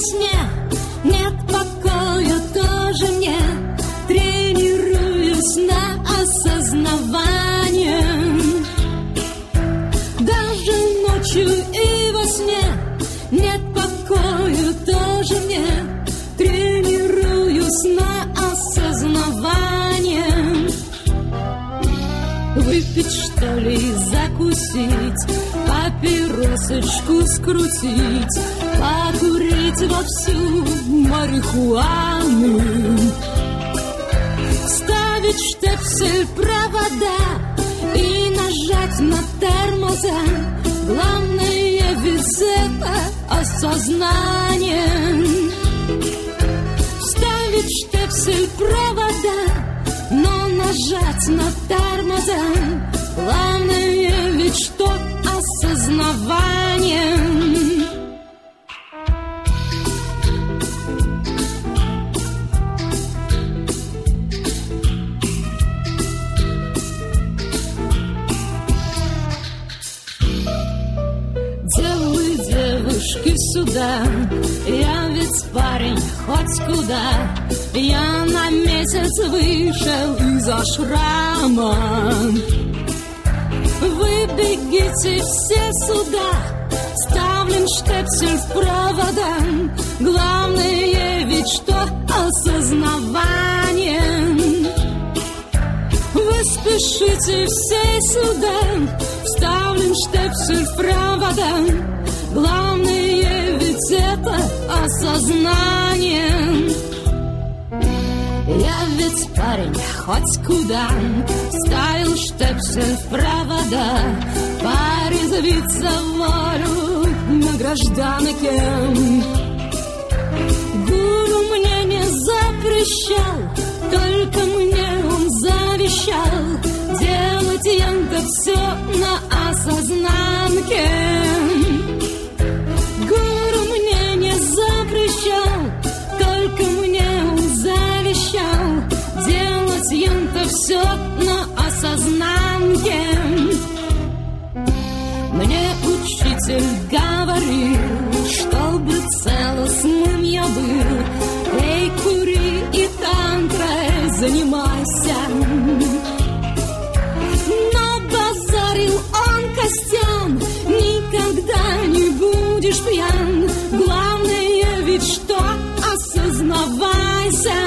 сне нет покоя тоже мне. Тренируюсь на осознавание. Даже ночью и во сне нет покоя тоже мне. Тренируюсь на осознавание. Выпить, что ли, закусить, папиросочку скрутить, покурить вовсю марихуану, вставить штепсель провода и нажать на тормоза. Главное ведь это осознание. Вставить штепсель провода, но нажать на тормоза. Главное ведь что? Осознавание. Девы, девушки, сюда. Я ведь парень хоть куда. Я на месяц вышел из ашрама. Вы бегите все сюда. Ставлен штепсель в провода. Главное ведь что? Осознавание. Вы спешите все сюда. Вставлен штепсель в провода. Главное ведь это осознание. Я ведь парень хоть куда. Ставил штепсель в провода. Порезвиться волю на гражданке. Гуру мне не запрещал, только мне он завещал делать янка все на осознанке. Гуру мне не запрещал, только мне он завещал делать янка все на осознанке. Мне учитель говорил, чтобы целостным я был. Пей, кури и тантрой занимайся. Но базарил он костям, никогда не будешь пьян. Главное ведь что? Осознавайся.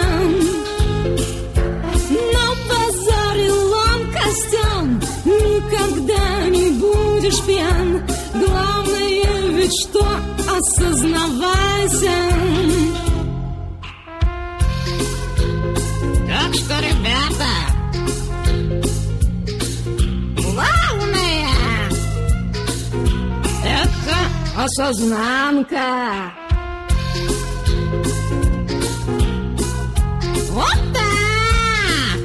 Но базарил он костям, никогда не будешь пьян. Главное ведь что? Осознавайся. Так что, ребята, главное это осознанка. вот так.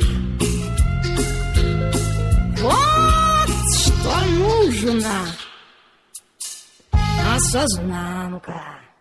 Вот что нужно. Осознанка.